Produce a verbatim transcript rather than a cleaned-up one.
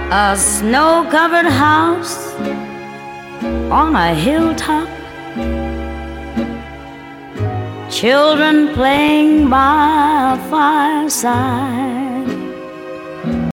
A snow-covered house on a hilltop, children playing by a fireside.